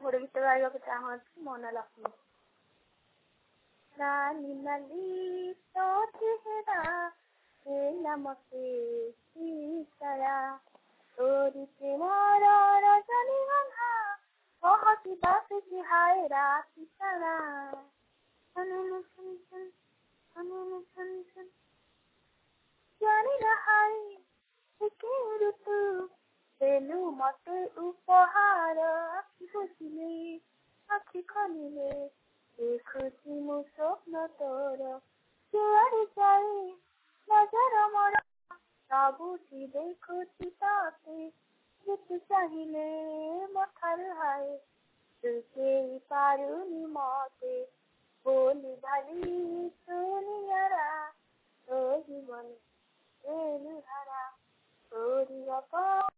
ଗୋଟେ ଗୀତ ଗାଇବାକୁ ଚାହୁଁଛି ମନ ଲକ୍ଷ୍ମୀ। ନାଲି ନାଲି ତୋ ଚେହେରା ହେଲା ମତେ ଶୀତଳା ତୋରି ପ୍ରେମର ରଜନୀଗନ୍ଧା କହତି ବାସୁଛି ହାୟ ରାତି ସାରା ଜାଣି ହାୟ ଋତୁ ଦେଲୁ ମତେ ଉପହାର ଆଖି ବୁଝିଲେ ଆଖି ଖୋଲିଲେ ଦେଖୁଛି ମୁଁ ସ୍ୱପ୍ନ ତୋର ଯୁଆଡେ ଯାଏ ନଜର ମୋର ସବୁଠି ଦେଖୁଛି ତତେ ଯେତେ ଚାହିଁଲେ ମୋ ଠାରୁ ହାଏ ଲୁଚେଇ ପାରୁନି ମତେ ବୋଲି ଭାଲି ଦୁନିଆରା ତୋ ଜୀବନ ଧାରା ତୋରି